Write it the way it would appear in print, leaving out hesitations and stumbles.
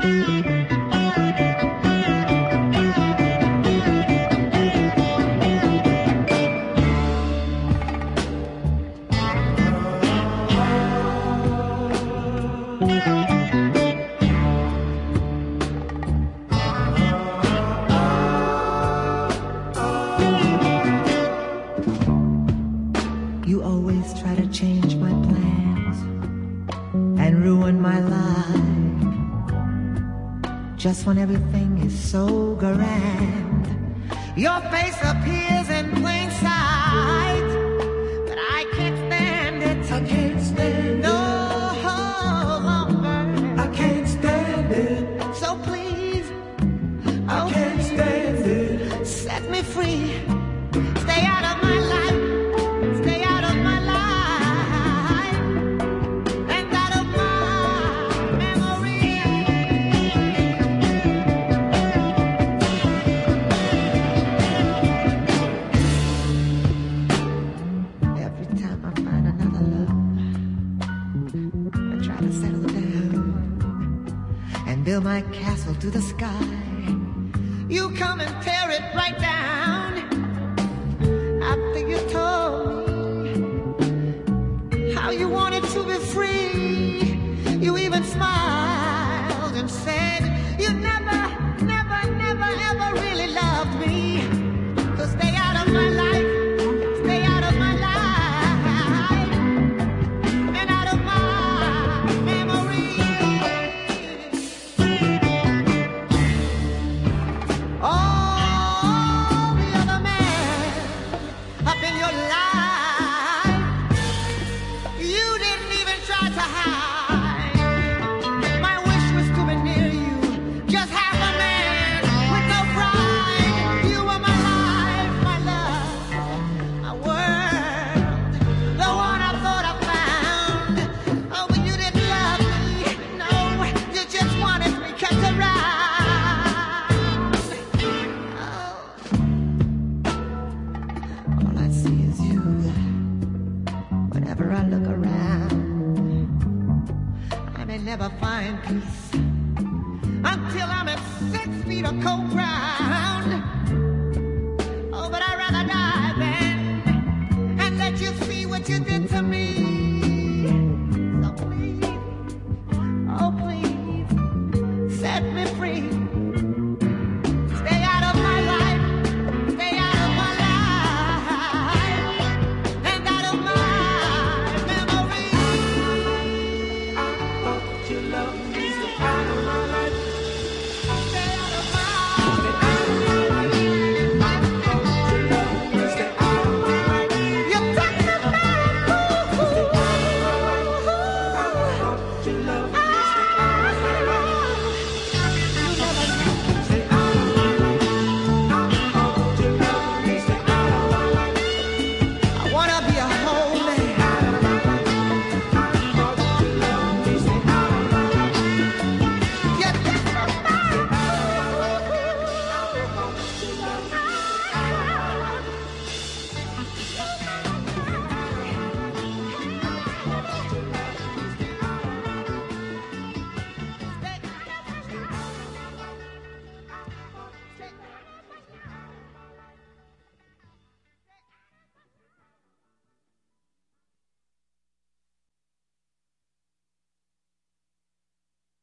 You always try to change my plans and ruin my life, just when everything is so grand. Your face appears in plain sight, but I can't stand it. I can't stand it. No longer. I can't stand it. So please, I can't stand it. Set me free. Stay out of my life. Stay out of my life and out of my memory. Every time I find another love, I try to settle down and build my castle to the sky. You come and tear it right down. After you told me how you wanted to be free, you even smiled and said you never, never, never, ever really loved me. So stay out of my life, stay out of my life, and out of my memory. All the other men up in your life, you didn't even try to hide. My wish was to be near you, just half a man with no pride. You were my life, my love, my world, the one I thought I found. Oh, but you didn't love me, no, you just wanted me kept around. Oh. All I see is you. Whenever I look around, I may never find peace until I'm at 6 feet of cold ground.